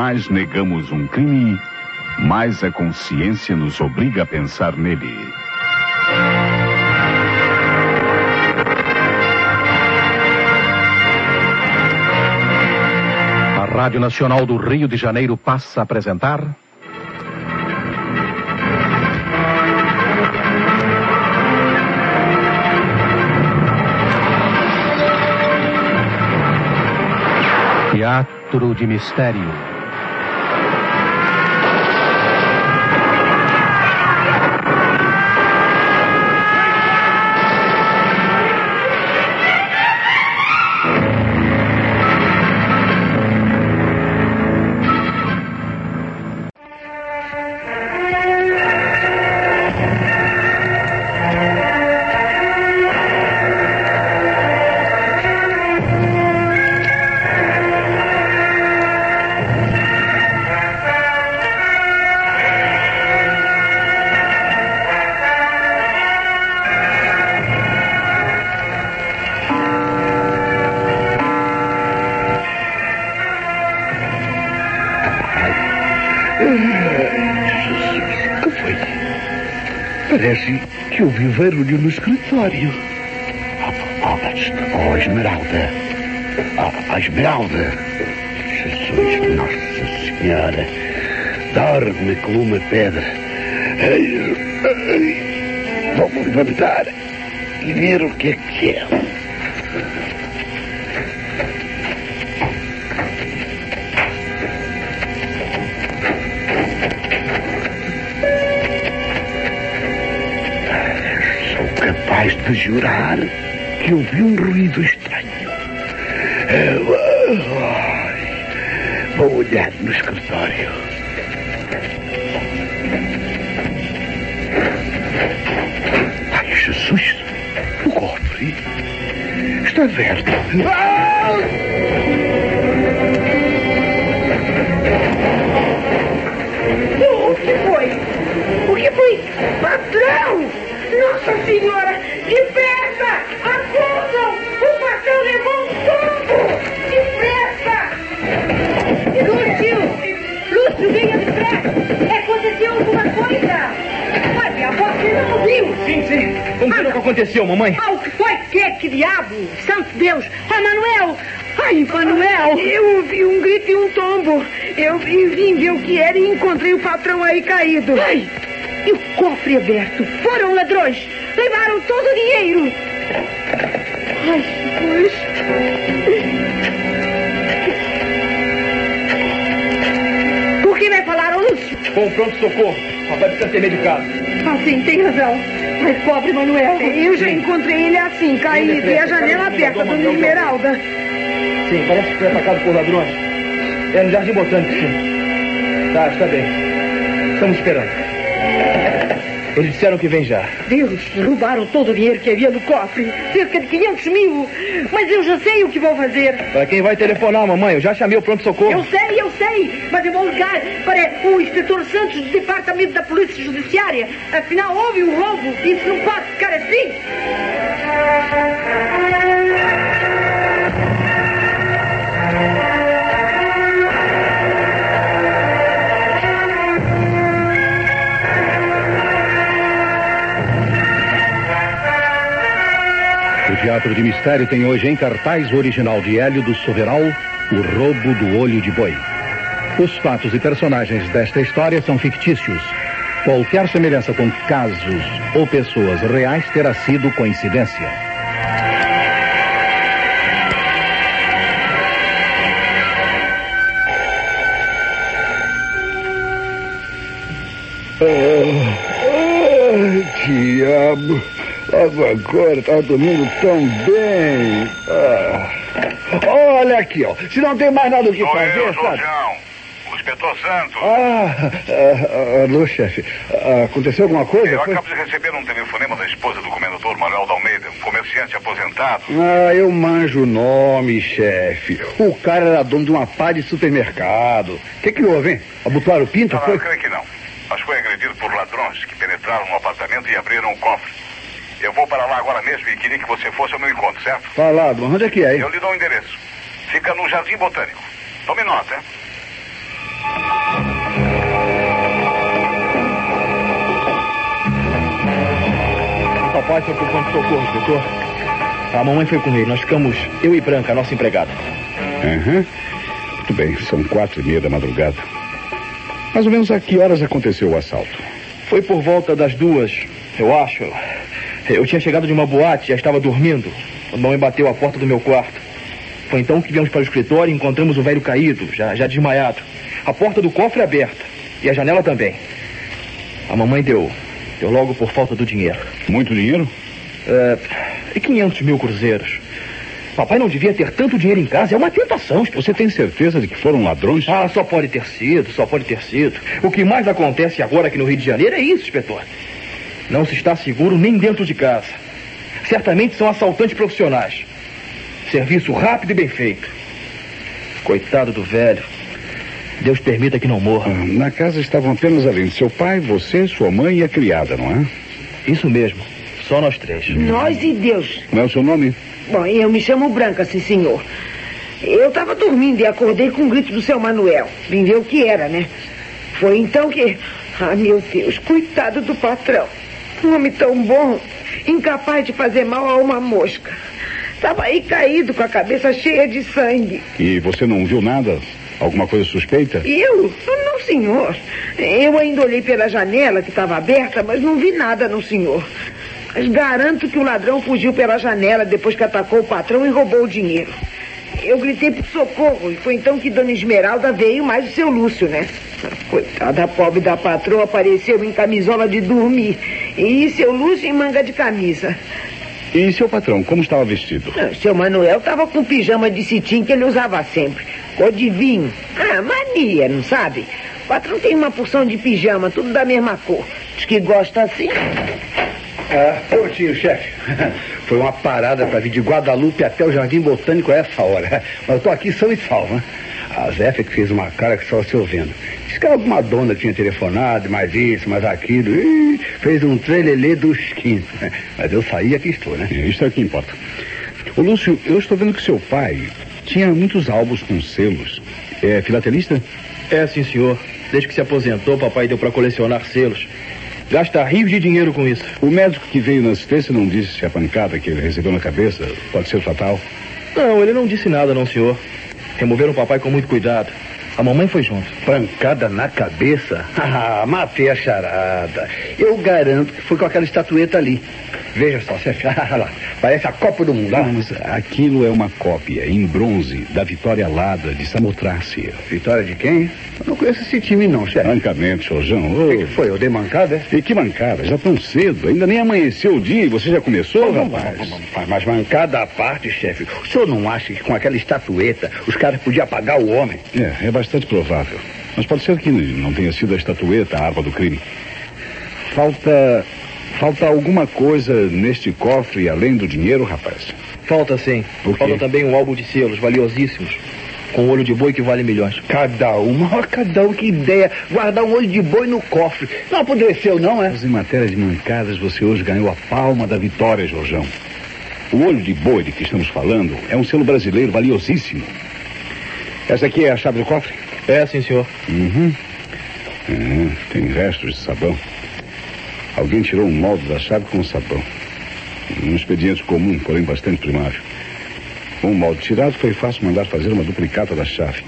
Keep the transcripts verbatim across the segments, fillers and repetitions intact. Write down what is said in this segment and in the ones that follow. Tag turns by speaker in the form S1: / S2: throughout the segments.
S1: mais negamos um crime, mais a consciência nos obriga a pensar nele.
S2: A Rádio Nacional do Rio de Janeiro passa a apresentar... Teatro de Mistério.
S3: Parece que ouvi barulho no escritório. Oh, oh Esmeralda. Oh, oh, Esmeralda. Jesus, Nossa Senhora. Dorme como uma pedra. Ai, ai. Vou-me levantar e ver o que é que é. Capaz de jurar que ouvi um ruído estranho. Vou olhar no escritório. Ai, Jesus! O cofre está aberto. Ah!
S4: O que foi? O que foi? Patrão! Nossa Senhora! Depressa! Acordam! O patrão levou um tombo! Depressa! Lúcio! Lúcio, venha depressa! Aconteceu alguma coisa! Mas a você não ouviu?
S5: Sim, sim. Como ah, que aconteceu, mamãe?
S4: Ah, o que foi? Que, que diabo? Santo Deus! Ah, Manuel! Ai, Manuel! Eu ouvi um grito e um tombo. Eu vim ver o que era e encontrei o patrão aí caído. Ai! E o cofre aberto. Foram ladrões. Levaram todo o dinheiro. Ai, Jesus. Por que me falaram, Lúcio?
S5: Com o pronto-socorro. Papai precisa ser medicado.
S4: Ah, sim, tem razão. Mas pobre Manuel. Eu já encontrei ele assim, caído, e a janela aberta, dona Esmeralda.
S5: Sim, parece que foi atacado por ladrões. É no Jardim Botânico, sim. Tá, está bem. Estamos esperando. Eles disseram que vem já.
S4: Deus, roubaram todo o dinheiro que havia no cofre. Cerca de quinhentos mil. Mas eu já sei o que vou fazer.
S5: Para quem vai telefonar, mamãe? Eu já chamei o pronto-socorro.
S4: Eu sei, eu sei. Mas eu vou ligar para o inspetor Santos do Departamento da Polícia Judiciária. Afinal, houve um roubo. Isso não pode ficar assim.
S2: O Teatro de Mistério tem hoje em cartaz o original de Hélio do Soveral, O Roubo do Olho de Boi. Os fatos e personagens desta história são fictícios. Qualquer semelhança com casos ou pessoas reais terá sido coincidência.
S3: Ah, ah, diabo! Logo agora, estava dormindo tão bem. Ah. Olha aqui, ó. Se não tem mais nada o que
S6: Sou
S3: fazer,
S6: eu,
S3: sabe?
S6: João, o inspetor Santos.
S3: Ah, ah, alô, chefe. Ah, aconteceu alguma coisa?
S6: Eu
S3: Foi?
S6: acabo de receber um telefonema da esposa do comendador Manuel da Almeida, um comerciante aposentado.
S3: Ah, eu manjo o nome, chefe. O cara era dono de uma pá de supermercado. O que que houve, hein? Abotoaram o pinto?
S6: Não,
S3: Foi?
S6: eu creio que não. Mas foi agredido por ladrões que penetraram no apartamento e abriram o cofre. Eu vou para lá agora mesmo e queria que você fosse ao meu encontro, certo?
S3: Falado, mas onde é que é, hein?
S6: Eu lhe dou o endereço. Fica no Jardim Botânico. Tome nota, hein?
S5: O papai foi pro pronto-socorro, inspetor. A mamãe foi com ele. Nós ficamos, eu e Branca, a nossa empregada.
S1: Aham. Uhum. Muito bem, são quatro e meia da madrugada. Mais ou menos a que horas aconteceu o assalto?
S5: Foi por volta das duas, eu acho. Eu tinha chegado de uma boate, já estava dormindo. A mamãe bateu a porta do meu quarto. Foi então que viemos para o escritório e encontramos o velho caído, já, já desmaiado. A porta do cofre aberta. E a janela também. A mamãe deu, deu logo por falta do dinheiro.
S1: Muito dinheiro?
S5: É, e quinhentos mil cruzeiros. Papai não devia ter tanto dinheiro em casa, é uma tentação.
S1: Você tem certeza de que foram ladrões?
S5: Ah, só pode ter sido, só pode ter sido. O que mais acontece agora aqui no Rio de Janeiro é isso, inspetor. Não se está seguro nem dentro de casa. Certamente são assaltantes profissionais. Serviço rápido e bem feito. Coitado do velho. Deus permita que não morra.
S1: Ah, na casa estavam apenas além de seu pai, você, sua mãe e a criada, não é?
S5: Isso mesmo. Só nós três.
S4: Nós e Deus.
S1: Como é o seu nome?
S4: Bom, eu me chamo Branca, sim, senhor. Eu estava dormindo e acordei com um grito do seu Manuel. Vim ver o que era, né? Foi então que... Ah, meu Deus, coitado do patrão. Um homem tão bom, incapaz de fazer mal a uma mosca. Estava aí caído com a cabeça cheia de sangue.
S1: E você não viu nada? Alguma coisa suspeita?
S4: Eu? Não, senhor. Eu ainda olhei pela janela que estava aberta, mas não vi nada, não, senhor. Mas garanto que o ladrão fugiu pela janela depois que atacou o patrão e roubou o dinheiro. Eu gritei por socorro e foi então que Dona Esmeralda veio, mais o seu Lúcio, né? Coitada, a pobre da patroa apareceu em camisola de dormir e seu Lúcio em manga de camisa.
S1: E seu patrão, como estava vestido?
S4: Não, seu Manuel estava com pijama de cetim que ele usava sempre. Cor de vinho. Ah, mania, não sabe? O patrão tem uma porção de pijama, tudo da mesma cor. Diz que gosta assim.
S3: Ah, prontinho, chefe. Foi uma parada para vir de Guadalupe até o Jardim Botânico a essa hora. Mas eu tô aqui são e salvo, né? A Zéfia que fez uma cara que só se ouvindo. Diz que alguma dona tinha telefonado, mais isso, mais aquilo. Ih, fez um trelelê dos quinze. Mas eu saí e aqui estou, né?
S1: Isso é o que importa. Ô, Lúcio, eu estou vendo que seu pai tinha muitos álbuns com selos. É filatelista?
S5: É, sim, senhor. Desde que se aposentou, papai deu para colecionar selos. Gasta rios de dinheiro com isso.
S1: O médico que veio na assistência não disse se a pancada que ele recebeu na cabeça pode ser fatal?
S5: Não, ele não disse nada, não, senhor. Removeram o papai com muito cuidado. A mamãe foi junto.
S3: Pancada na cabeça? Ah, matei a charada. Eu garanto que foi com aquela estatueta ali. Veja só, chefe. Olha lá. Parece a Copa do Mundo.
S1: Ah, mas aquilo é uma cópia em bronze da Vitória Alada de Samotrácia.
S3: Vitória de quem? Eu não conheço esse time não, chefe.
S1: Francamente, Jorjão.
S3: O que, que foi? Eu dei mancada, é?
S1: E que mancada? Já tão cedo. Ainda nem amanheceu o dia e você já começou,
S3: Vamos,
S1: rapaz?
S3: vamos, vamos, mas mancada à parte, chefe. O senhor não acha que com aquela estatueta os caras podiam apagar o homem?
S1: É, é bastante provável. Mas pode ser que não tenha sido a estatueta a arma do crime. Falta... Falta alguma coisa neste cofre além do dinheiro, rapaz?
S5: Falta, sim.
S1: Por quê?
S5: Falta também um álbum de selos valiosíssimos, com olho de boi que vale milhões.
S3: Cada uma, cada um, que ideia. Guardar um olho de boi no cofre. Não apodreceu, não, é?
S1: Mas em matéria de mancadas, você hoje ganhou a palma da vitória, Jorjão. O olho de boi de que estamos falando é um selo brasileiro valiosíssimo. Essa aqui é a chave do cofre?
S5: É, sim, senhor.
S1: Uhum. É, tem restos de sabão. Alguém tirou um molde da chave com sabão. Um expediente comum, porém bastante primário. Com o molde tirado, foi fácil mandar fazer uma duplicata da chave.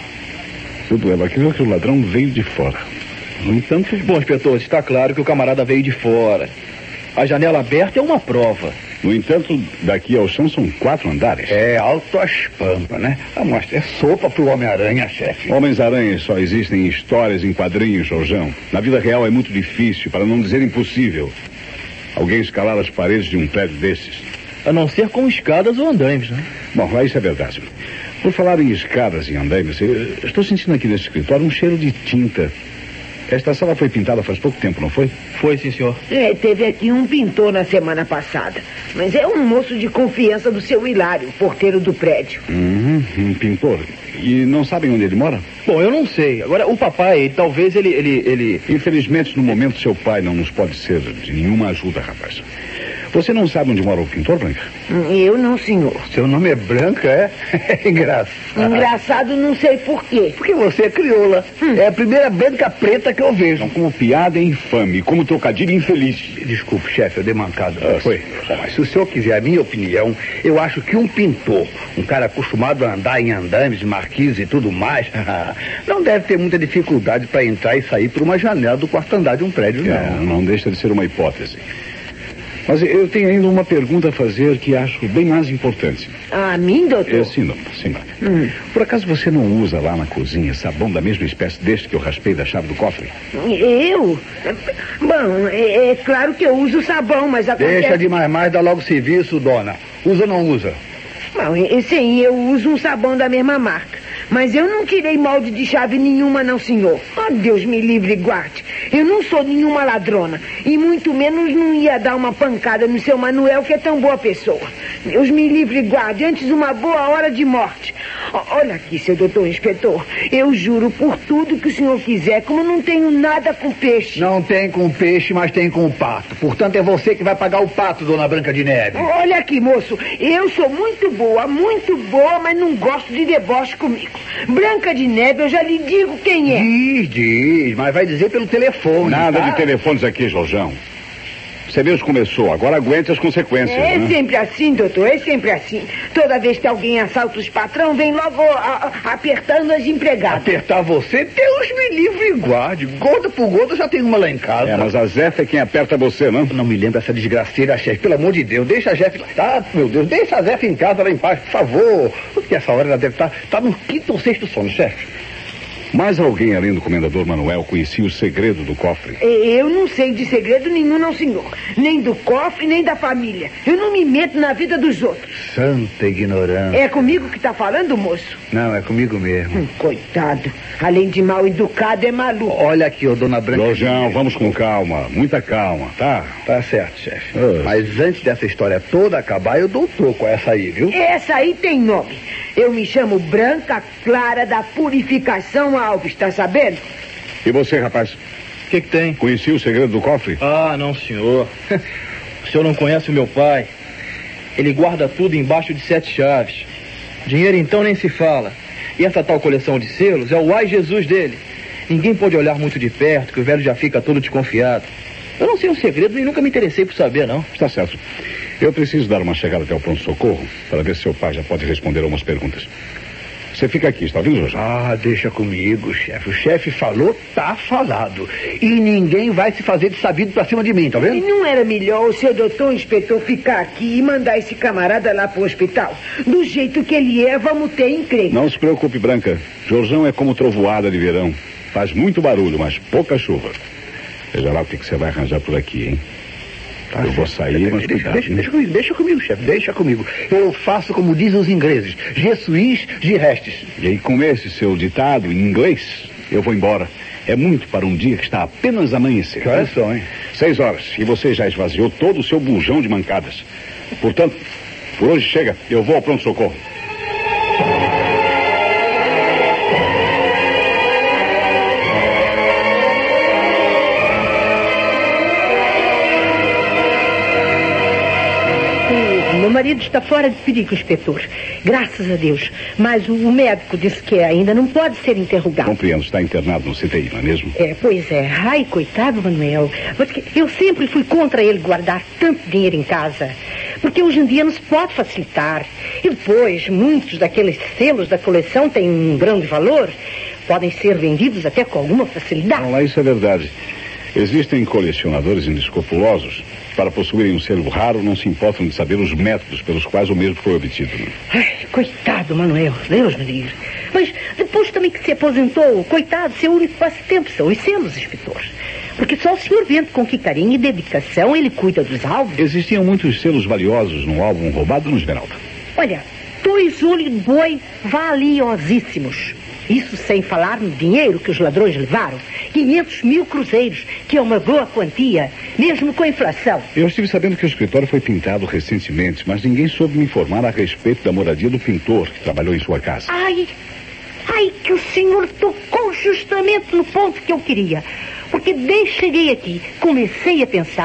S1: Tudo leva a crer que o ladrão veio de fora. No entanto...
S5: Bom, inspetor, está claro que o camarada veio de fora. A janela aberta é uma prova.
S1: No entanto, daqui ao chão são quatro andares.
S3: É, alto as pampas, né? A mostra é sopa pro Homem-Aranha, chefe.
S1: Homens-aranhas só existem em histórias, em quadrinhos, Jorjão. Na vida real é muito difícil, para não dizer impossível, alguém escalar as paredes de um prédio desses.
S5: A não ser com escadas ou andaimes, né?
S1: Bom, isso é verdade. Por falar em escadas e andaimes, eu estou sentindo aqui nesse escritório um cheiro de tinta. Esta sala foi pintada faz pouco tempo, não foi?
S5: Foi, sim, senhor.
S4: É, teve aqui um pintor na semana passada. Mas é um moço de confiança do seu Hilário, porteiro do prédio.
S1: Uhum, um pintor. E não sabem onde ele mora?
S5: Bom, eu não sei. Agora, o papai, talvez ele, ele, ele...
S1: Infelizmente, no momento, seu pai não nos pode ser de nenhuma ajuda, rapaz. Você não sabe onde mora o pintor, Branca?
S4: Eu não, senhor.
S3: Seu nome é Branca, é? É engraçado.
S4: Engraçado, não sei por quê.
S3: Porque você é crioula. Hum. É a primeira branca preta que eu vejo.
S1: Não, como piada é infame, como trocadilho infeliz.
S3: Desculpe, chefe, eu dei mancada. Ah, foi. Mas se o senhor quiser a minha opinião, eu acho que um pintor, um cara acostumado a andar em andames, marquises e tudo mais, não deve ter muita dificuldade para entrar e sair por uma janela do quarto andar de um prédio, não.
S1: É, não deixa de ser uma hipótese. Mas eu tenho ainda uma pergunta a fazer que acho bem mais importante.
S4: A mim, doutor?
S1: É, sim, doutor. Sim, hum. Por acaso você não usa lá na cozinha sabão da mesma espécie deste que eu raspei da chave do cofre?
S4: Eu? Bom, é, é claro que eu uso sabão, mas acontece...
S3: Deixa de mais mais, dá logo serviço, dona. Usa ou não usa?
S4: Bom, sim, eu uso um sabão da mesma marca. Mas eu não tirei molde de chave nenhuma, não, senhor. Oh, Deus me livre e guarde. Eu não sou nenhuma ladrona. E muito menos não ia dar uma pancada no seu Manuel, que é tão boa pessoa. Deus me livre e guarde. Antes uma boa hora de morte. Oh, olha aqui, seu doutor inspetor. Eu juro por tudo que o senhor quiser, como não tenho nada com peixe.
S3: Não tem com peixe, mas tem com pato. Portanto, é você que vai pagar o pato, dona Branca de Neve.
S4: Olha aqui, moço. Eu sou muito boa, muito boa, mas não gosto de deboche comigo. Branca de Neve, eu já lhe digo quem é.
S3: Diz, diz, mas vai dizer pelo telefone.
S1: Nada
S3: tá?
S1: de telefones aqui, Jorjão. Você mesmo começou, agora aguente as consequências.
S4: É
S1: né?
S4: sempre assim, doutor, é sempre assim. Toda vez que alguém assalta os patrão, vem logo a, a, apertando as empregadas.
S3: Apertar você? Deus me livre e guarde. Gota por gota já tem uma lá em casa.
S1: É, mas a Zefa é quem aperta você, não?
S3: Não me lembra essa desgraceira, chefe. Pelo amor de Deus, deixa a Zefa... Ah, meu Deus, deixa a Zefa em casa lá em paz, por favor. Porque essa hora ela deve estar tá no quinto ou sexto sono, chefe.
S1: Mas alguém além do comendador Manuel conhecia o segredo do cofre?
S4: Eu não sei de segredo nenhum, não, senhor. Nem do cofre, nem da família. Eu não me meto na vida dos outros.
S3: Santa ignorância.
S4: É comigo que tá falando, moço?
S3: Não, é comigo mesmo.
S4: Hum, coitado. Além de mal educado, é maluco.
S3: Olha aqui, ô dona Branca.
S1: Lojão, vamos com calma, muita calma, tá?
S3: Tá certo, chefe.
S1: Oh.
S3: Mas antes dessa história toda acabar, eu dou troco a essa aí, viu?
S4: Essa aí tem nome. Eu me chamo Branca Clara da Purificação Alves, tá sabendo?
S1: E você, rapaz?
S5: O que que tem?
S1: Conhecia o segredo do cofre?
S5: Ah, não, senhor. O senhor não conhece o meu pai. Ele guarda tudo embaixo de sete chaves. Dinheiro, então, nem se fala. E essa tal coleção de selos é o ai Jesus dele. Ninguém pode olhar muito de perto, que o velho já fica todo desconfiado. Eu não sei o segredo e nunca me interessei por saber, não.
S1: Está certo. Eu preciso dar uma chegada até o pronto-socorro para ver se seu pai já pode responder algumas perguntas. Você fica aqui, está ouvindo, Jorge?
S3: Ah, deixa comigo, chefe. O chefe falou, tá falado. E ninguém vai se fazer de sabido pra cima de mim, tá vendo?
S4: E não era melhor o seu doutor inspetor ficar aqui e mandar esse camarada lá pro hospital? Do jeito que ele é, vamos ter encrenca.
S1: Não se preocupe, Branca. Jorjão é como trovoada de verão. Faz muito barulho, mas pouca chuva. Veja lá o que você vai arranjar por aqui, hein? Tá, eu vou sair, mas
S3: deixa,
S1: cuidado,
S3: deixa, deixa comigo, deixa comigo, chefe, deixa comigo. Eu faço como dizem os ingleses, je suis, je restes.
S1: E aí, com esse seu ditado em inglês, eu vou embora. É muito para um dia que está apenas amanhecendo.
S3: Que horas são, hein?
S1: Seis horas. E você já esvaziou todo o seu bujão de mancadas. Portanto, por hoje chega. Eu vou ao pronto-socorro.
S4: Meu marido está fora de perigo, inspetor. Graças a Deus. Mas o, o médico disse que ainda não pode ser interrogado.
S1: Compreendo, está internado no C T I, não é mesmo?
S4: É, pois é. Ai, coitado, Manuel. Porque eu sempre fui contra ele guardar tanto dinheiro em casa. Porque hoje em dia não se pode facilitar. E depois, muitos daqueles selos da coleção têm um grande valor. Podem ser vendidos até com alguma facilidade.
S1: Não, lá isso é verdade. Existem colecionadores inescrupulosos. Para possuírem um selo raro, não se importam de saber os métodos pelos quais o mesmo foi obtido.
S4: Ai, coitado, Manuel. Deus me livre. Mas depois também que se aposentou, coitado, seu único passatempo são os selos, inspetor. Porque só o senhor vendo com que carinho e dedicação ele cuida dos alvos.
S1: Existiam muitos selos valiosos no álbum roubado no Esmeralda.
S4: Olha, dois olhos de boi valiosíssimos. Isso sem falar no dinheiro que os ladrões levaram. quinhentos mil cruzeiros, que é uma boa quantia, mesmo com a inflação.
S1: Eu estive sabendo que o escritório foi pintado recentemente, mas ninguém soube me informar a respeito da moradia do pintor que trabalhou em sua casa.
S4: Ai, ai, que o senhor tocou justamente no ponto que eu queria. Porque desde que cheguei aqui, comecei a pensar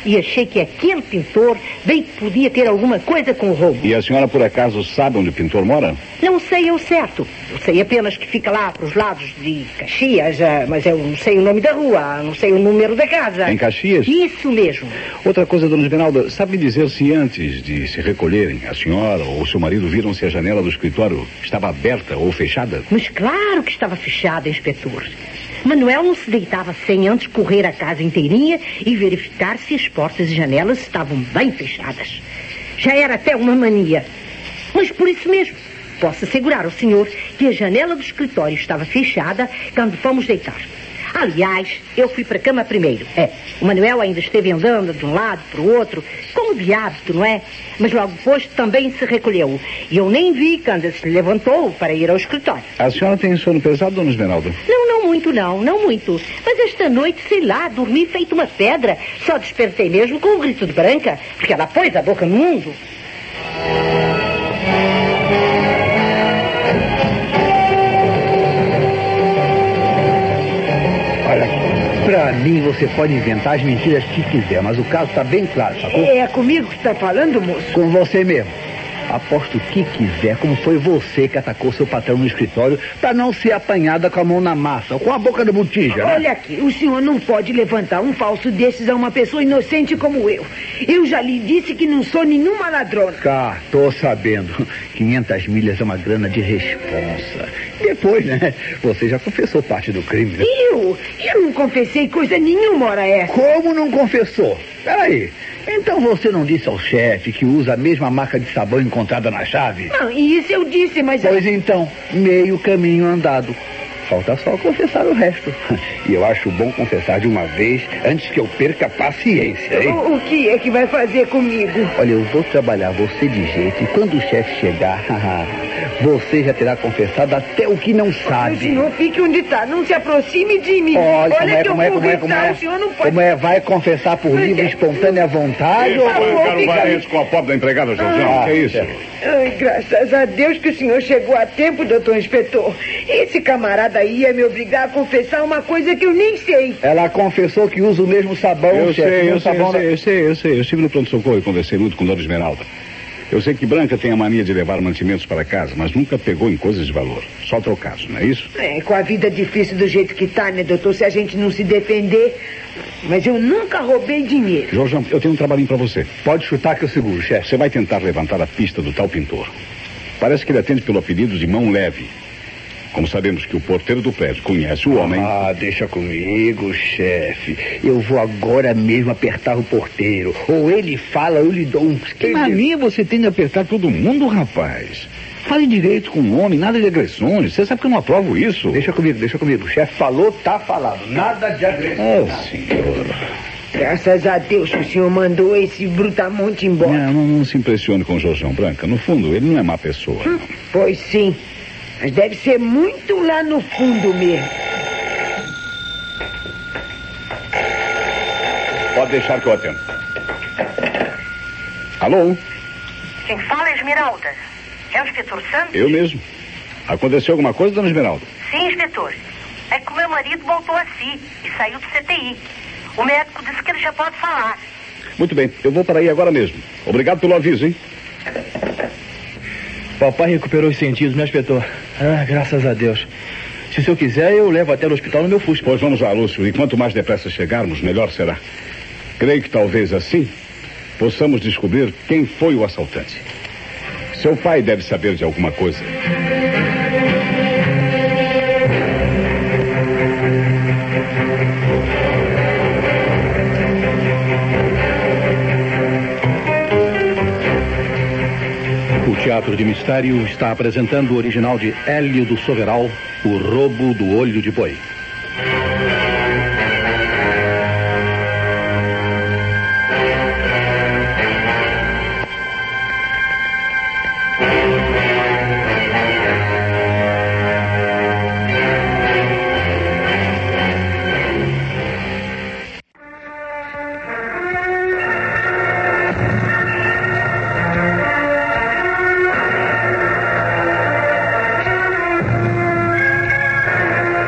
S4: e achei que aquele pintor bem que podia ter alguma coisa com o roubo.
S1: E a senhora, por acaso, sabe onde o pintor mora?
S4: Não sei eu certo. Eu sei apenas que fica lá para os lados de Caxias, mas eu não sei o nome da rua, não sei o número da casa.
S1: Em Caxias?
S4: Isso mesmo.
S1: Outra coisa, dona Esmeralda, sabe dizer se antes de se recolherem, a senhora ou seu marido viram se a janela do escritório estava aberta ou fechada?
S4: Mas claro que estava fechada, inspetor. Manuel não se deitava sem antes correr a casa inteirinha e verificar se as portas e janelas estavam bem fechadas. Já era até uma mania. Mas por isso mesmo, posso assegurar ao senhor que a janela do escritório estava fechada quando fomos deitar. Aliás, eu fui para a cama primeiro. É, o Manuel ainda esteve andando de um lado para o outro, como de hábito, não é? Mas logo depois também se recolheu. E eu nem vi quando se levantou para ir ao escritório.
S1: A senhora tem sono pesado, dona Esmeralda?
S4: Não, não muito, não, não muito. Mas esta noite, sei lá, dormi feito uma pedra. Só despertei mesmo com o grito de Branca, porque ela pôs a boca no mundo.
S3: Pra mim, você pode inventar as mentiras que quiser, mas o caso tá bem claro, sacou?
S4: É comigo que está falando, moço?
S3: Com você mesmo. Aposto o que quiser, como foi você que atacou seu patrão no escritório pra não ser apanhada com a mão na massa, ou com a boca da botija, né?
S7: Olha aqui, o senhor não pode levantar um falso desses a uma pessoa inocente como eu. Eu já lhe disse que não sou nenhuma ladrona.
S3: Tá, tô sabendo. quinhentas milhas é uma grana de responsa. Depois, né? Você já confessou parte do crime, né?
S7: Eu? Eu não confessei coisa nenhuma, ora essa.
S3: Como não confessou? Peraí. Então você não disse ao chefe que usa a mesma marca de sabão encontrada na chave?
S7: Não, isso eu disse, mas...
S3: Pois então, meio caminho andado. Falta só confessar o resto. E eu acho bom confessar de uma vez antes que eu perca a paciência, hein?
S7: O, o que é que vai fazer comigo?
S3: Olha, eu vou trabalhar você de jeito e quando o chefe chegar, você já terá confessado até o que não sabe.
S7: O senhor fique onde está, não se aproxime de mim.
S3: Olha,
S7: Olha
S3: como é,
S7: que
S3: como
S7: eu
S3: é,
S7: vou
S3: como é, como
S7: gritar,
S3: é?
S7: o senhor não pode...
S3: Como é? Vai confessar por livre e espontânea vontade?
S7: Por favor,
S1: Arrancaram
S7: fica
S1: valentes com a pobre da empregada, João.
S3: Ah,
S1: que é isso?
S7: Ai, graças a Deus que o senhor chegou a tempo, doutor inspetor. Esse camarada aí ia me obrigar a confessar uma coisa que eu nem sei.
S3: Ela confessou que usa o mesmo sabão,
S1: Eu
S3: chefe.
S1: sei,
S3: o
S1: eu
S3: mesmo
S1: sei, eu
S3: sabão
S1: sei, eu sei, eu sei. Eu estive no pronto-socorro e conversei muito com Dona Esmeralda. Eu sei que Branca tem a mania de levar mantimentos para casa, mas nunca pegou em coisas de valor. Só trocados, não é isso?
S7: É, com a vida difícil do jeito que tá, né, doutor? Se a gente não se defender... Mas eu nunca roubei dinheiro.
S1: Jorjão, eu tenho um trabalhinho para você.
S3: Pode chutar que eu seguro, chefe.
S1: Você vai tentar levantar a pista do tal pintor. Parece que ele atende pelo apelido de Mão Leve. Como sabemos que o porteiro do prédio conhece o homem...
S3: Ah, deixa comigo, chefe. Eu vou agora mesmo apertar o porteiro. Ou ele fala, eu lhe dou um...
S1: Que mania você tem de apertar todo mundo, rapaz? Fale direito com o homem, nada de agressões. Você sabe que eu não aprovo isso.
S3: Deixa comigo, deixa comigo. O chefe falou, tá falado. Nada de agressão.
S1: Oh, senhor.
S7: Graças a Deus que o senhor mandou esse brutamonte embora.
S1: Não, não, não se impressione com o Jorjão, Branca. No fundo, ele não é má pessoa.
S7: Hum, pois sim. Mas deve ser muito lá no fundo mesmo.
S1: Pode deixar que eu atendo. Alô?
S4: Quem fala é Esmeralda. É o inspetor Santos?
S1: Eu mesmo. Aconteceu alguma coisa, dona Esmeralda?
S4: Sim, inspetor. É que o meu marido voltou a si e saiu do C T I. O médico disse que ele já pode falar.
S1: Muito bem, eu vou para aí agora mesmo. Obrigado pelo aviso, hein?
S5: Papai recuperou os sentidos, meu inspetor. Ah, graças a Deus. Se o senhor quiser, eu levo até o hospital no meu Fusca.
S1: Pois vamos lá, Lúcio. E quanto mais depressa chegarmos, melhor será. Creio que talvez assim possamos descobrir quem foi o assaltante. Seu pai deve saber de alguma coisa.
S2: O Teatro de Mistério está apresentando o original de Hélio do Soveral, O Roubo do Olho de Boi.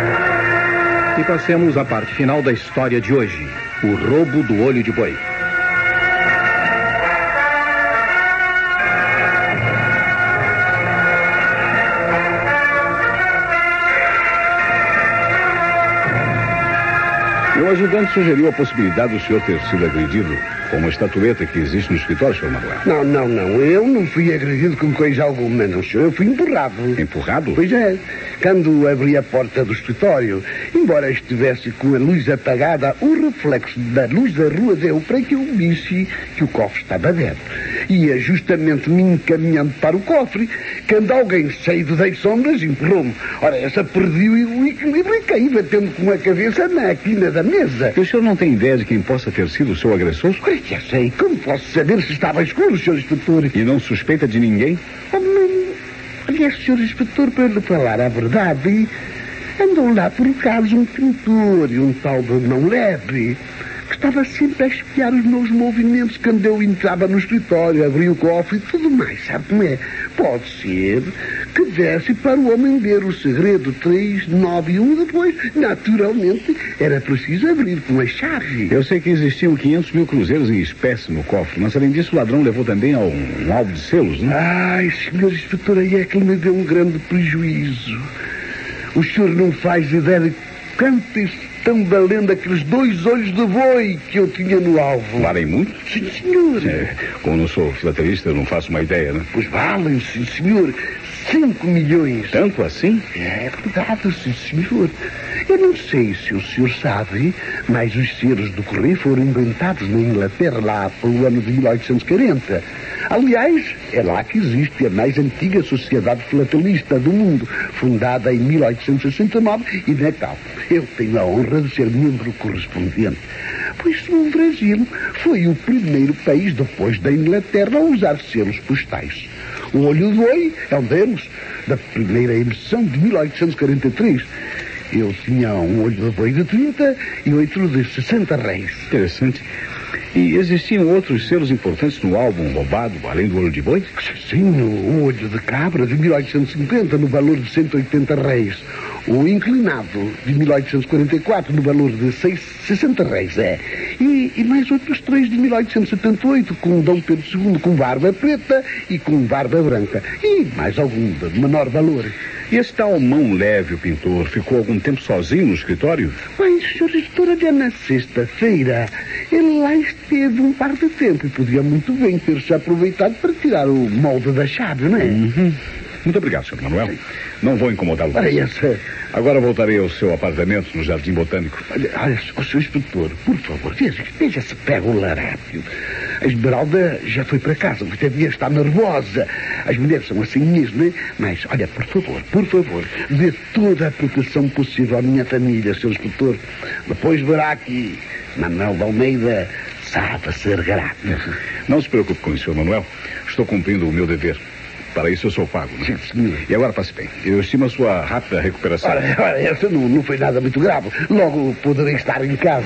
S2: Passemos à parte final da história de hoje, o roubo do olho de boi.
S1: ajudante sugeriu a possibilidade do senhor ter sido agredido com uma estatueta que existe no escritório, senhor Manuel.
S3: Não, não, não. Eu não fui agredido com coisa alguma, não, senhor. Eu fui empurrado.
S1: Empurrado?
S3: Pois é. Quando abri a porta do escritório, embora estivesse com a luz apagada, o reflexo da luz da rua deu para que eu visse que o cofre estava aberto. Ia justamente me encaminhando para o cofre, quando alguém saído das sombras empurrou-me. Ora, essa perdi o equilíbrio e caí batendo com a cabeça na quina da mesa.
S1: E o senhor não tem ideia de quem possa ter sido o seu agressor?
S3: Ora, já sei. Como posso saber se estava escuro, senhor inspetor?
S1: E não suspeita de ninguém?
S3: Oh, não. Aliás, senhor inspetor, para lhe falar a verdade, andou lá por acaso um pintor e um tal de Mão Leve, que estava sempre a espiar os meus movimentos quando eu entrava no escritório, abria o cofre e tudo mais, sabe como é? Pode ser que desse para o homem ver o segredo três nove um depois. Naturalmente, era preciso abrir com a chave.
S1: Eu sei que existiam quinhentos mil cruzeiros em espécie no cofre, mas além disso o ladrão levou também a um, um álbum de selos, né?
S3: Ai, senhor inspetor, aí é que me deu um grande prejuízo. O senhor não faz ideia de quanto estão valendo aqueles dois olhos de boi que eu tinha no alvo.
S1: Valem muito?
S3: Sim, senhor.
S1: É, como não sou filatelista, eu não faço uma ideia, né?
S3: Pois valem, sim, senhor. Cinco milhões.
S1: Tanto assim?
S3: É verdade, sim, senhor. Eu não sei se o senhor sabe, mas os selos do correio foram inventados na Inglaterra lá pelo ano de mil oitocentos e quarenta. Aliás, é lá que existe a mais antiga sociedade filatelista do mundo, fundada em mil oitocentos e sessenta e nove, e Natal. Eu tenho a honra de ser membro correspondente. Pois o Brasil foi o primeiro país depois da Inglaterra a usar selos postais. O olho do boi é um deles, da primeira emissão de mil oitocentos e quarenta e três. Eu tinha um olho de boi de trinta e outro de sessenta réis.
S1: Interessante. E existiam outros selos importantes no álbum roubado, além do olho de boi?
S3: Sim, o olho de cabra de mil oitocentos e cinquenta, no valor de cento e oitenta réis. O inclinado de mil oitocentos e quarenta e quatro, no valor de sessenta réis, é. E, e mais outros três de mil oitocentos e setenta e oito, com Dom Pedro segundo com barba preta e com barba branca. E mais algum de menor valor.
S1: E esse tal Mão Leve, o pintor, ficou algum tempo sozinho no escritório?
S3: Mas, senhor editor, até na sexta-feira, ele lá esteve um par de tempo e podia muito bem ter se aproveitado para tirar o molde da chave, não é?
S1: Uhum. Muito obrigado, senhor Manuel. Não vou incomodá-lo.
S3: Olha essa.
S1: Agora voltarei ao seu apartamento no Jardim Botânico.
S3: Olha, olha, o senhor inspetor, por favor, veja, veja se pega o larápio. A Esmeralda já foi para casa, porque devia estar nervosa. As mulheres são assim mesmo, né? Mas, olha, por favor, por favor, dê toda a proteção possível à minha família, senhor inspetor. Depois verá que Manuel de Almeida sabe ser grato.
S1: Não se preocupe com isso, senhor Manuel. Estou cumprindo o meu dever. Para isso eu sou pago, né?
S3: Sim, senhor.
S1: E agora passe bem. Eu estimo a sua rápida recuperação.
S3: Olha, olha, essa não, não foi nada muito grave. Logo poderei estar em casa.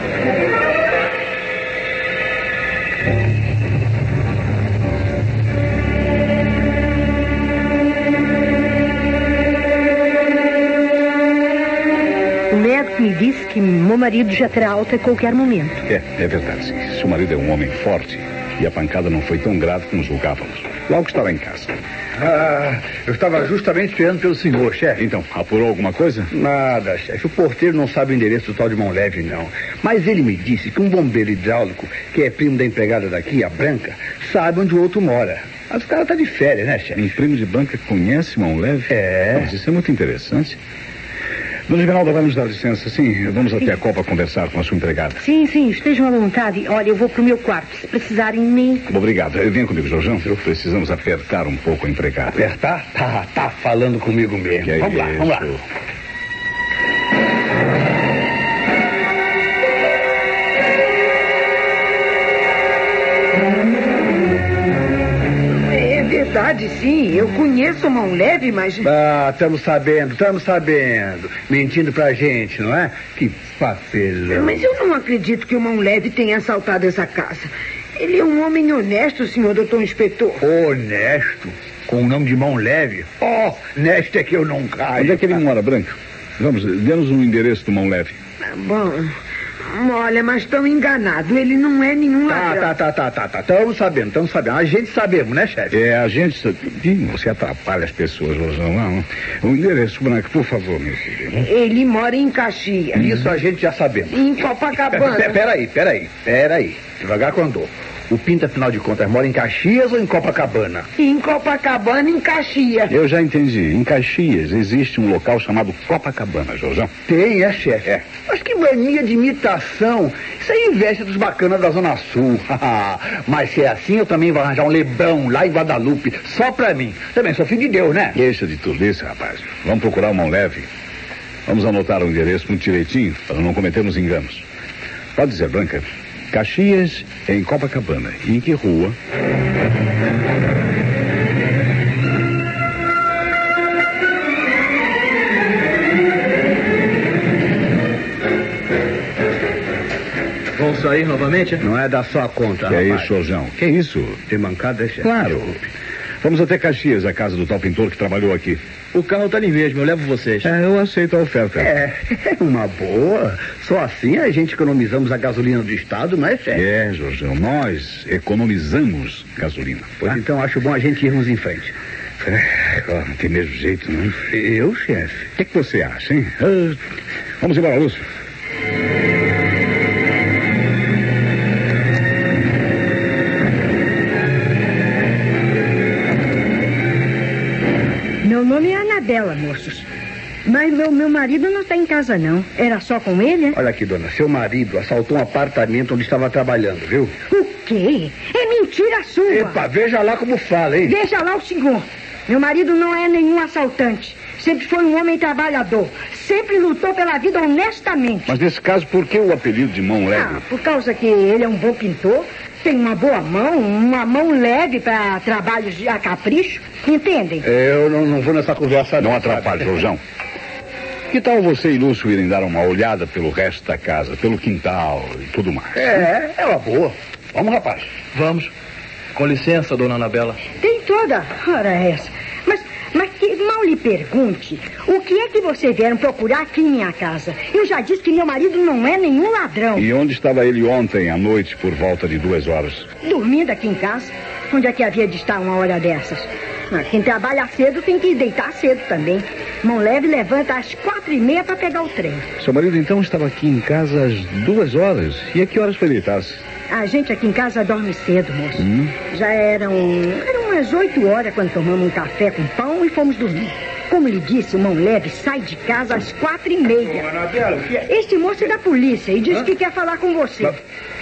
S4: O médico me disse que meu marido já terá alta a qualquer momento.
S1: É, é verdade. Sim. Seu marido é um homem forte e a pancada não foi tão grave como julgávamos. Logo estará em casa.
S8: Ah, eu estava justamente esperando pelo senhor, chefe.
S1: Então, apurou alguma coisa?
S8: Nada, chefe. O porteiro não sabe o endereço do tal de Mão Leve, não. Mas ele me disse que um bombeiro hidráulico, que é primo da empregada daqui, a Branca, sabe onde o outro mora. Mas o cara tá de férias, né, chefe?
S1: Um primo de Branca conhece Mão Leve?
S8: É.
S1: Mas isso é muito interessante. Dona Esmeralda, vai nos dar licença, sim? Vamos até a Copa conversar com a sua empregada.
S4: Sim, sim, estejam à vontade. Olha, eu vou pro meu quarto. Se precisarem de mim...
S1: Obrigado. Venha comigo, Jorjão. Precisamos apertar um pouco a empregada.
S8: Apertar? Tá, tá falando comigo mesmo.
S1: Que
S8: vamos
S1: é
S8: lá, vamos lá.
S7: Verdade, sim. Eu conheço Mão Leve, mas...
S8: Ah, estamos sabendo, estamos sabendo. Mentindo pra gente, não é? Que papelão.
S7: Mas eu não acredito que o Mão Leve tenha assaltado essa casa. Ele é um homem honesto, senhor doutor inspetor.
S8: Honesto? Com o nome de Mão Leve? Oh, nesta é que eu não caio.
S1: Onde é que ele mora, Branca? Vamos, dê-nos um endereço do Mão Leve.
S7: Bom, Olha, mas estão enganados. Ele não é nenhum
S8: Tá,
S7: ladrão.
S8: tá, tá, tá, tá, tá. Estamos sabendo, estamos sabendo. A gente sabemos, né, chefe?
S1: É, a gente... Ih, você atrapalha as pessoas, Rosão. Não. O endereço, Branca, por favor, meu filho.
S7: Ele mora em Caxias.
S8: Isso a gente já sabemos.
S7: Em Copacabana.
S8: Pe- Peraí, peraí, peraí. Devagar com andou. O Pinto, afinal de contas, mora em Caxias ou em Copacabana?
S7: Em Copacabana, em Caxias.
S1: Eu já entendi. Em Caxias existe um local chamado Copacabana, Josão.
S8: Tem, é, chefe. É. Mas que mania de imitação. Isso aí investe dos bacanas da Zona Sul. Mas se é assim, eu também vou arranjar um Lebrão lá em Guadalupe, só pra mim. Também sou filho de Deus, né?
S1: Deixa de tudo isso, rapaz. Vamos procurar o Mão Leve. Vamos anotar o endereço muito direitinho, para não cometermos enganos. Pode dizer, Branca. Caxias, em Copacabana. E em que rua?
S5: Vão sair novamente?
S8: Não é da sua conta,
S1: Que é
S8: rapaz.
S1: isso, Jorjão? Que é isso?
S8: Tem mancada, é, chefe?
S1: Claro.
S8: Desculpe.
S1: Vamos até Caxias, a casa do tal pintor que trabalhou aqui.
S5: O carro tá ali mesmo, eu levo vocês.
S1: É, eu aceito a oferta.
S8: É, uma boa. Só assim a gente economizamos a gasolina do Estado, não é, chefe?
S1: É, Jorjão, nós economizamos gasolina.
S8: Pois
S1: tá?
S8: então acho bom a gente irmos em frente.
S1: É, ó, não tem mesmo jeito, não.
S8: Eu, chefe?
S1: O que, que você acha, hein? Ah, vamos embora, Lúcio.
S4: Meu nome é Anabela, moços. Mas meu, meu marido não está em casa, não. Era só com ele, né?
S8: Olha aqui, dona, seu marido assaltou um apartamento onde estava trabalhando, viu?
S4: O quê? É mentira sua.
S8: Epa, veja lá como fala, hein?
S4: Veja lá o senhor. Meu marido não é nenhum assaltante. Sempre foi um homem trabalhador. Sempre lutou pela vida honestamente.
S1: Mas nesse caso, por que o apelido de Mão Leve?
S4: Ah, por causa que ele é um bom pintor, tem uma boa mão, uma mão leve para trabalhos de a capricho. Entendem?
S8: Eu não, não vou nessa conversa,
S1: Não atrapalhe, Jorjão. Que tal você e Lúcio irem dar uma olhada pelo resto da casa, pelo quintal e tudo mais?
S8: É, é uma boa. Vamos, rapaz.
S5: Vamos. Com licença, dona Anabela.
S4: Tem toda. Ora essa. Mas, mas que mal lhe pergunte, o que é que vocês vieram procurar aqui em minha casa? Eu já disse que meu marido não é nenhum ladrão.
S1: E onde estava ele ontem à noite, por volta de duas horas?
S4: Dormindo aqui em casa. Onde é que havia de estar uma hora dessas? Ah, quem trabalha cedo tem que deitar cedo também. Mão Leve levanta às quatro e meia para pegar o trem.
S1: Seu marido então estava aqui em casa às duas horas. E a que horas foi deitar-se?
S4: A gente aqui em casa dorme cedo, moço.
S1: Hum?
S4: Já eram, eram umas oito horas quando tomamos um café com pão e fomos dormir. Como lhe disse, o Mão Leve sai de casa às quatro e meia.
S8: Anabela, o que é?
S4: Este moço é da polícia e disse que quer falar com você.
S8: Da,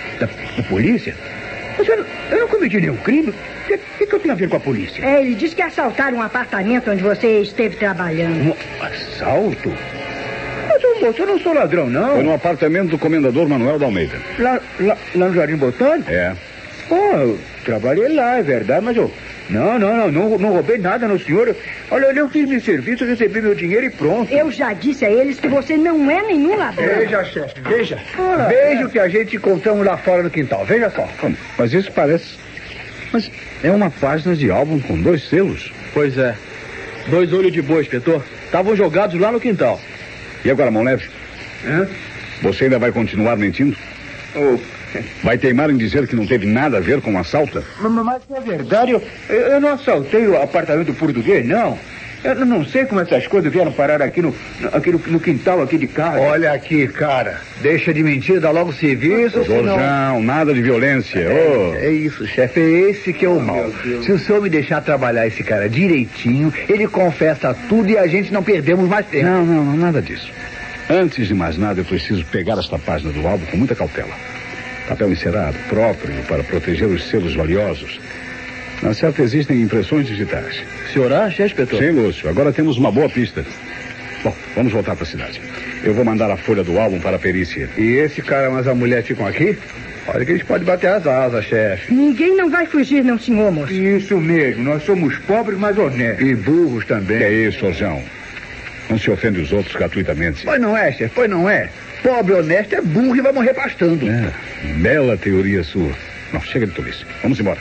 S8: da polícia? Mas eu, não- eu não cometi nenhum crime. O que, que, que eu tenho a ver com a polícia?
S4: É, ele disse que assaltaram um apartamento onde você esteve trabalhando.
S8: Um assalto? Mas, ô, moço, eu não sou ladrão, não.
S1: Foi no apartamento do comendador Manuel da Almeida.
S8: Lá, lá, lá no Jardim Botânico?
S1: É.
S8: Oh, eu trabalhei lá, é verdade, mas eu... Não, não, não, não, não roubei nada no senhor. Olha, eu fiz meu serviço, recebi meu dinheiro e pronto.
S4: Eu já disse a eles que você não é nenhum ladrão.
S8: Veja, chefe, veja. Veja o que a gente encontramos lá fora no quintal, veja só.
S1: Como? Mas isso parece... Mas é uma página de álbum com dois selos.
S5: Pois é. Dois olhos de boi, inspetor. Estavam jogados lá no quintal.
S1: E agora, Mão Leve?
S8: Hã?
S1: Você ainda vai continuar mentindo?
S8: Oh,
S1: Vai teimar em dizer que não teve nada a ver com o assalto?
S8: mas, mas é verdade, eu, eu não assaltei o apartamento português, não. Eu não sei como essas coisas vieram parar aqui no, aqui no, no quintal aqui de casa. Olha aqui, cara. Deixa de mentir, dá logo serviço.
S1: Jorjão, nada de violência. Ô.
S8: É isso, chefe, é esse que é o mal. Se o senhor me deixar trabalhar esse cara direitinho, ele confessa tudo e a gente não perdemos mais tempo.
S1: Não, não, não, nada disso. Antes de mais nada, eu preciso pegar esta página do álbum com muita cautela. Papel encerado, próprio, para proteger os selos valiosos. Na certa, existem impressões digitais.
S5: O senhor acha, inspetor?
S1: Sim, Lúcio. Agora temos uma boa pista. Bom, vamos voltar para a cidade. Eu vou mandar a folha do álbum para a perícia.
S8: E esse cara, mas a mulher ficam aqui? Olha que eles podem bater as asas, chefe.
S4: Ninguém não vai fugir, não, senhor, moço.
S8: Isso mesmo, nós somos pobres, mas honestos. E burros também.
S1: Que é isso, Jorjão? Não se ofende os outros gratuitamente.
S8: Pois não é, chefe, pois não é. Pobre honesto é burro e vai morrer pastando.
S1: É, bela teoria sua. Não, chega de tolice. Vamos embora.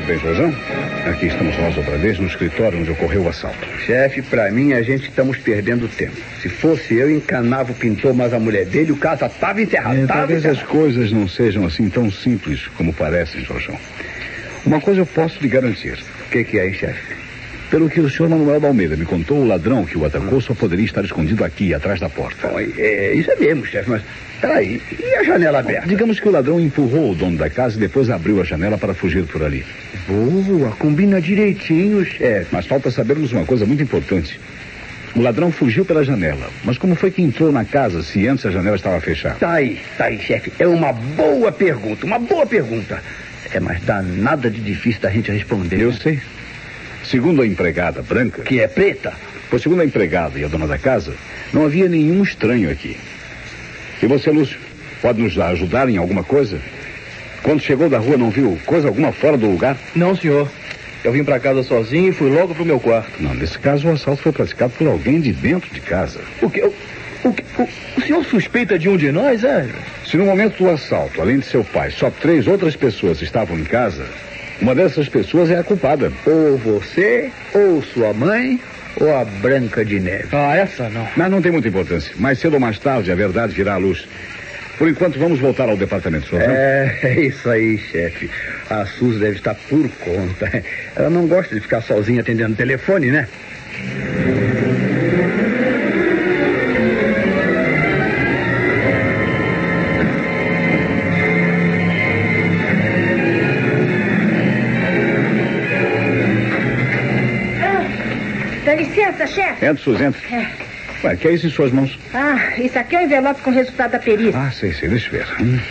S1: bem, Jorjão? Aqui estamos nós outra vez no escritório onde ocorreu o assalto.
S8: Chefe, pra mim a gente estamos perdendo tempo. Se fosse eu, encanava o pintor, mas a mulher dele, o caso estava encerrado.
S1: É,
S8: tava
S1: talvez
S8: encerrado.
S1: as coisas não sejam assim tão simples como parecem, Jorjão. Uma coisa eu posso lhe garantir.
S8: O que, que é, chefe?
S1: Pelo que o senhor Manuel da Almeida me contou, o ladrão que o atacou só poderia estar escondido aqui, atrás da porta.
S8: Bom, é, isso é mesmo, chefe, mas peraí, e a janela aberta?
S1: Digamos que o ladrão empurrou o dono da casa e depois abriu a janela para fugir por ali.
S8: Boa, combina direitinho, chefe.
S1: Mas falta sabermos uma coisa muito importante. O ladrão fugiu pela janela, mas como foi que entrou na casa se antes a janela estava fechada?
S8: Tá aí, tá aí, chefe. É uma boa pergunta, uma boa pergunta. É, mas dá nada de difícil da gente responder.
S1: Eu
S8: né?
S1: sei. Segundo a empregada branca...
S8: Que é preta?
S1: Pois segundo a empregada e a dona da casa, não havia nenhum estranho aqui. E você, Lúcio, pode nos ajudar em alguma coisa? Quando chegou da rua, não viu coisa alguma fora do lugar?
S5: Não, senhor. Eu vim pra casa sozinho e fui logo pro meu quarto.
S1: Não, nesse caso o assalto foi praticado por alguém de dentro de casa.
S5: O que? O, o, o, o senhor suspeita de um de nós, é?
S1: Se no momento do assalto, além de seu pai, só três outras pessoas estavam em casa, uma dessas pessoas é a culpada.
S8: Ou você, ou sua mãe, ou a Branca de Neve.
S5: Ah, essa não.
S1: Mas não tem muita importância. Mais cedo ou mais tarde, a verdade virá à luz. Por enquanto, vamos voltar ao departamento, senhor.
S8: É, é isso aí, chefe. A Suzy deve estar por conta. Ela não gosta de ficar sozinha atendendo o telefone, né?
S4: Dá licença, chefe.
S1: Entra, Suzy, entra.
S4: É.
S1: Ué, que é isso em suas mãos?
S4: Ah, isso aqui é o envelope com o resultado da perícia.
S1: Ah, sei, sei, deixa eu ver. Hum.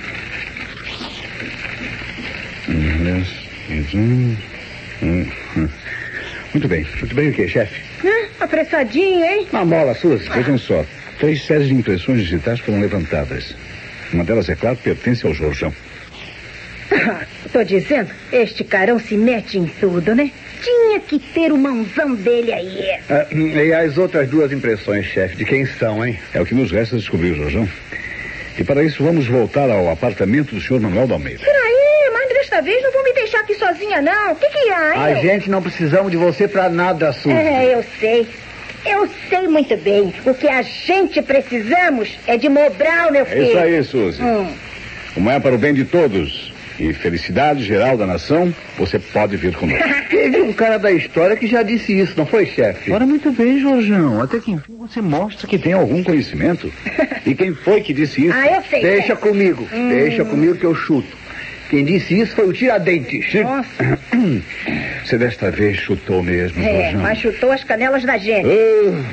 S1: Hum, hum, hum, hum. Muito bem. Muito bem o quê, chefe?
S4: Hum, apressadinho, hein?
S8: Uma mola, Suzy.
S1: Vejam só. Três séries de impressões digitais foram levantadas. Uma delas, é claro, pertence ao Jorjão.
S4: Tô dizendo, este carão se mete em tudo, né? Tinha que ter o mãozão dele aí.
S8: Ah, e as outras duas impressões, chefe, de quem são, hein?
S1: É o que nos resta descobrir, Jorjão. E para isso vamos voltar ao apartamento do senhor Manuel da Almeida.
S4: Peraí, mas desta vez não vou me deixar aqui sozinha, não. O que que há, hein?
S8: A gente não precisamos de você pra nada, Suzy.
S4: É, eu sei. Eu sei muito bem. O que a gente precisamos é de Mobral, meu filho.
S1: É isso aí, Suzy.
S4: Hum.
S1: Como é para o bem de todos e felicidade geral da nação, você pode vir conosco.
S8: Teve um cara da história que já disse isso, não foi, chefe?
S1: Ora, muito bem, Jorjão. Até que enfim você mostra que tem algum conhecimento. E quem foi que disse isso?
S4: Ah, eu sei.
S8: Deixa comigo, hum. deixa comigo que eu chuto. Quem disse isso foi o Tiradentes.
S4: Nossa.
S1: Você desta vez chutou mesmo,
S4: É,
S1: Jorjão.
S4: mas chutou as canelas da gente.
S1: Uh.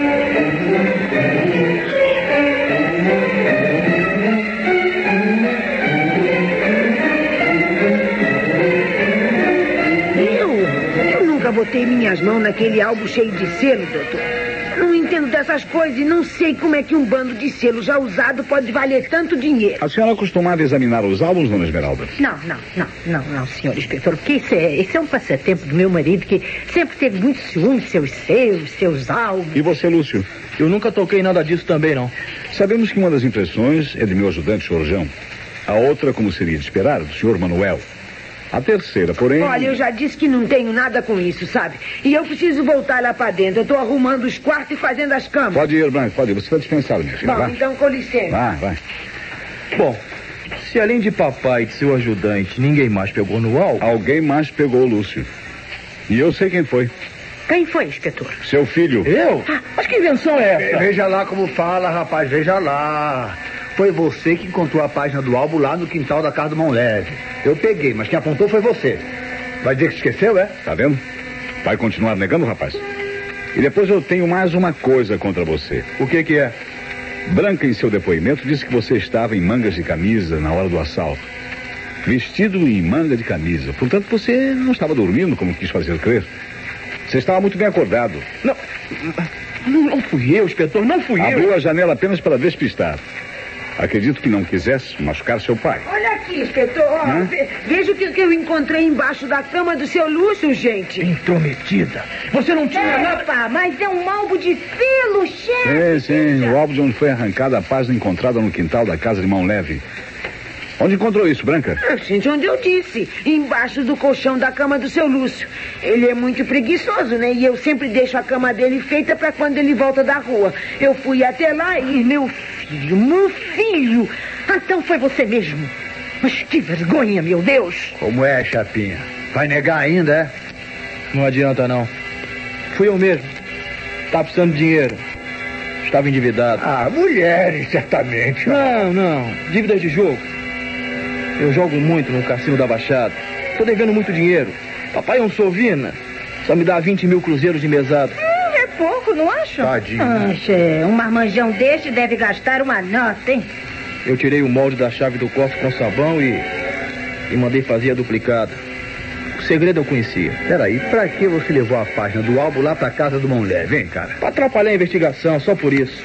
S7: Eu botei minhas mãos naquele álbum cheio de selo, doutor. Não entendo dessas coisas e não sei como é que um bando de selo já usado pode valer tanto dinheiro.
S1: A senhora costumava examinar os álbuns, dona Esmeralda?
S4: Não, não, não, não, não, senhor inspetor, porque isso é, isso é um passatempo do meu marido que sempre teve muito ciúme de seus selos, seus álbuns.
S1: E você, Lúcio?
S5: Eu nunca toquei nada disso também, não.
S1: Sabemos que uma das impressões é de meu ajudante, Jorjão. A outra, como seria de esperar, do senhor Manuel. A terceira, porém...
S7: Olha, eu já disse que não tenho nada com isso, sabe? E eu preciso voltar lá pra dentro. Eu tô arrumando os quartos e fazendo as camas.
S1: Pode ir, Branco, pode ir. Você está dispensado, minha filha.
S7: Bom,
S1: Vai.
S7: então com licença.
S1: Vai, vai.
S5: Bom, se além de papai e de seu ajudante, ninguém mais pegou no álbum...
S1: Alguém mais pegou o Lúcio. E eu sei quem foi.
S4: Quem foi, inspetor?
S1: Seu filho.
S5: Eu? Ah, mas que invenção é essa?
S8: Veja lá como fala, rapaz, veja lá. Foi você que encontrou a página do álbum lá no quintal da casa do Mão Leve. Eu peguei, mas quem apontou foi você. Vai dizer que esqueceu, é?
S1: Tá vendo? Vai continuar negando, rapaz? E depois eu tenho mais uma coisa contra você.
S5: O que que é?
S1: Branca, em seu depoimento, disse que você estava em mangas de camisa na hora do assalto. Vestido em manga de camisa. Portanto, você não estava dormindo, como quis fazer crer. Você estava muito bem acordado.
S5: Não, não, não fui eu, inspetor, não fui
S1: Abriu
S5: eu.
S1: Abriu a janela apenas para despistar. Acredito que não quisesse machucar seu pai.
S7: Olha aqui, inspetor. Ó, ve- veja o que, que eu encontrei embaixo da cama do seu Lúcio, gente.
S5: Intrometida. Você não tinha nada...
S4: Epa, mas é um álbum de selo, chefe.
S1: Sim, sim. O álbum de onde foi arrancada a página encontrada no quintal da casa de Mão Leve. Onde encontrou isso, Branca?
S7: Ah, gente, onde eu disse. Embaixo do colchão da cama do seu Lúcio. Ele é muito preguiçoso, né? E eu sempre deixo a cama dele feita pra quando ele volta da rua. Eu fui até lá e meu filho, meu filho... Então foi você mesmo. Mas que vergonha, meu Deus.
S8: Como é, Chapinha? Vai negar ainda, é?
S5: Não adianta, não. Fui eu mesmo. Estava precisando de dinheiro. Estava endividado.
S8: Ah, mulheres, certamente.
S5: Não, não. Dívidas de jogo. Eu jogo muito no cassino da Baixada. Tô devendo muito dinheiro. Papai é um sovina. Só me dá vinte mil cruzeiros de mesada.
S4: Hum, é pouco, não acha?
S8: Tadinho.
S4: Ah, che, um marmanjão deste deve gastar uma nota, hein?
S5: Eu tirei o molde da chave do cofre com sabão e... E mandei fazer a duplicada. O segredo eu conhecia.
S8: Peraí, pra que você levou a página do álbum lá pra casa do Mãolé? Vem, cara.
S5: Pra atrapalhar a investigação, só por isso.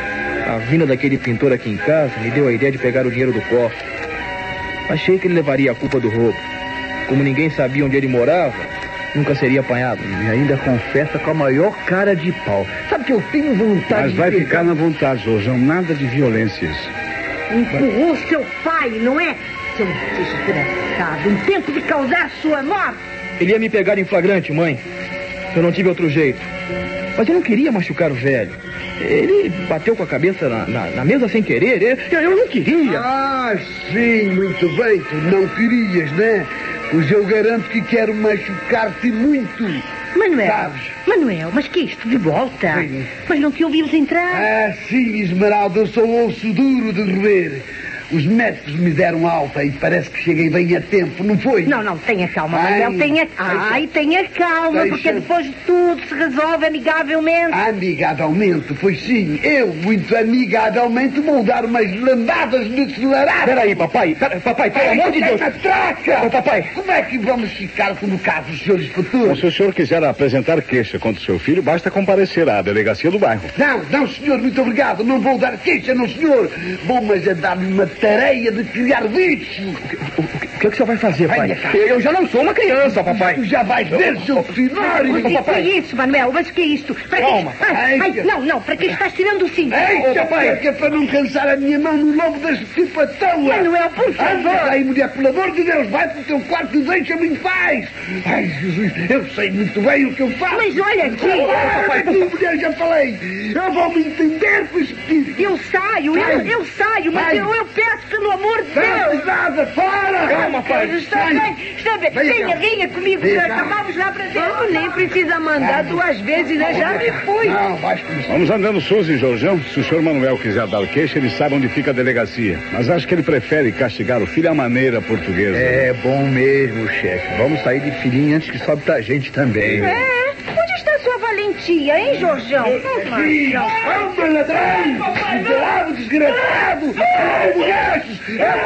S5: A vinda daquele pintor aqui em casa me deu a ideia de pegar o dinheiro do cofre. Achei que ele levaria a culpa do roubo. Como ninguém sabia onde ele morava, nunca seria apanhado.
S8: E ainda confessa com a maior cara de pau. Sabe que eu tenho vontade
S1: Mas
S8: de...
S1: vai
S8: pegar...
S1: ficar na vontade, Jorjão. Nada de violências.
S7: Empurrou seu pai, não é? Seu desgraçado. Um tempo de causar sua morte.
S5: Ele ia me pegar em flagrante, mãe. Eu não tive outro jeito. Mas eu não queria machucar o velho. Ele bateu com a cabeça na, na, na mesa sem querer. Eu, eu não queria.
S3: Ah, sim, muito bem. Tu não querias, né? Pois eu garanto que quero machucar-te muito.
S4: Manuel,
S3: Sabes?
S4: Manuel, mas que isto de volta?
S3: Sim.
S4: Mas não te ouvimos entrar.
S3: Ah, sim, Esmeralda, eu sou osso duro de roer. Os médicos me deram alta e parece que cheguei bem a tempo, não foi?
S4: Não, não, tenha calma,
S3: Ai,
S4: Manuel, tenha...
S3: deixa-
S4: Ai, tenha calma,
S3: deixa-
S4: porque depois de tudo se resolve amigavelmente.
S3: Amigavelmente, pois sim, eu, muito amigavelmente, vou dar umas lambadas de acelerar.
S5: Peraí, papai. Pera, papai, pelo amor de Deus.
S3: Traca!
S5: Ô, papai.
S3: Como é que vamos ficar como caso dos senhores
S1: Bom,
S3: futuros?
S1: se o senhor quiser apresentar queixa contra o seu filho, basta comparecer à delegacia do bairro.
S3: Não, não, senhor, muito obrigado. Não vou dar queixa, não, senhor. Vou, mas a dar-lhe uma tareia de criar bicho.
S5: O, o, o que, é que o senhor vai fazer, pai?
S3: Vai,
S5: Eu já não sou uma criança, papai.
S3: Tu já vais ver, seu finório.
S4: Mas o que é isso, Manuel? Mas o que é isto? Para
S5: Calma.
S4: que... Ai, ai, não, não, para que estás tirando o cinto?
S3: Ei, papai, que é para não cansar a minha mão no lobo das tipatoas.
S4: Manuel, por favor.
S3: Anda aí, mulher, pelo amor de Deus, vai para o teu quarto e deixa-me em paz. Ai, Jesus, eu sei muito bem o que eu faço.
S4: Mas olha aqui.
S3: Ah, papai, tu, mulher, já falei. Eu vou me entender com esse espírito.
S4: Eu saio, eu,
S3: Vai.
S4: eu saio, mas
S3: Vai.
S4: eu, eu peço pelo amor de
S3: Não,
S4: Deus.
S3: nada, fora.
S5: Calma, pai.
S4: Está bem, está bem.
S3: Venha
S4: Venha,
S3: cá.
S4: venha comigo,
S3: Venha
S4: nós
S3: cá.
S4: vamos lá para dentro.
S7: Eu nem precisa mandar duas vezes, né? Já me fui.
S3: Não, vais começar.
S1: Vamos andando, Suzy e Jorjão. Se o senhor Manuel quiser dar queixa, ele sabe onde fica a delegacia. Mas acho que ele prefere castigar o filho à maneira portuguesa.
S8: É bom mesmo, chefe. Vamos sair de filhinha antes que sobe pra gente também.
S4: É? Onde está sua valentia, hein, Jorjão?
S3: Sim, anda, ladrão! Miserável, desgraçado! Ai, mulheres!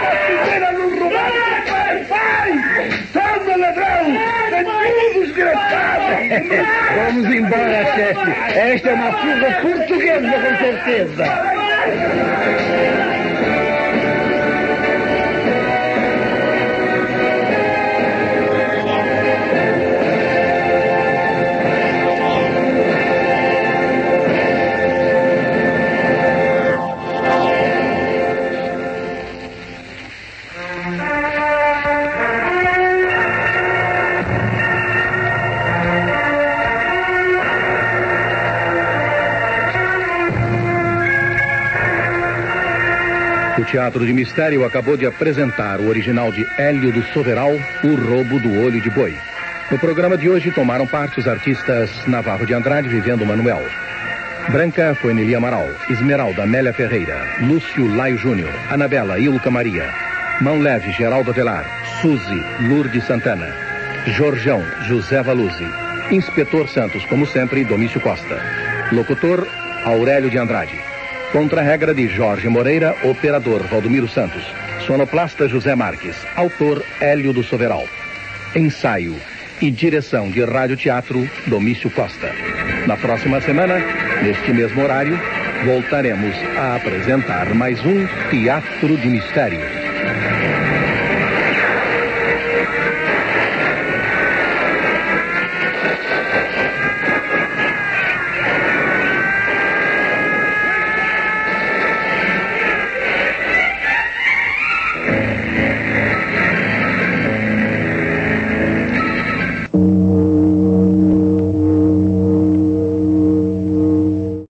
S3: Essa não roubar! Vai, vai! Anda, ladrão! Bandido, desgraçado!
S8: Vamos embora, chefe. Esta é uma fuga portuguesa, com certeza.
S2: O Teatro de Mistério acabou de apresentar o original de Hélio do Soveral, O Roubo do Olho de Boi. No programa de hoje tomaram parte os artistas Navarro de Andrade, Vivendo Manuel. Branca foi Nelly Amaral, Esmeralda Amélia Ferreira, Lúcio Laio Júnior, Anabela Ilka Maria, Mão Leve Geraldo Avelar, Suzy Lourdes Santana, Jorjão José Valuzzi, Inspetor Santos, como sempre, Domício Costa. Locutor Aurélio de Andrade. Contra-regra de Jorge Moreira, operador Valdomiro Santos. Sonoplasta José Marques, autor Hélio do Soveral. Ensaio e direção de Rádio Teatro Domício Costa. Na próxima semana, neste mesmo horário, voltaremos a apresentar mais um Teatro de Mistério.